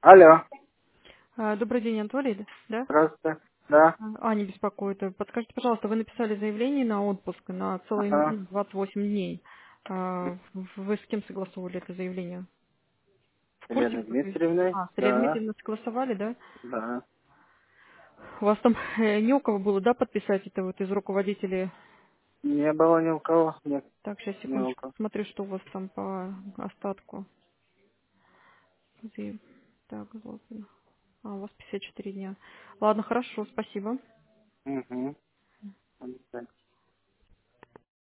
Алло, Добрый день, Анатолий, да? здравствуйте. Да, Аня беспокоит. Подскажите, пожалуйста, вы написали заявление на отпуск на целые ага. 28 дней. Вы с кем согласовывали это заявление? В курсе, Елена кто вы? Дмитриевна, С Ильей да, Дмитриевной согласовали, да? да. У вас там не у кого было, да, подписать это вот из руководителей? Не было ни у кого, нет, Так, сейчас, ни у секундочку, кого. посмотрю, что у вас там по остатку. Так, ладно. У вас 54 дня. Ладно, хорошо, спасибо. Угу.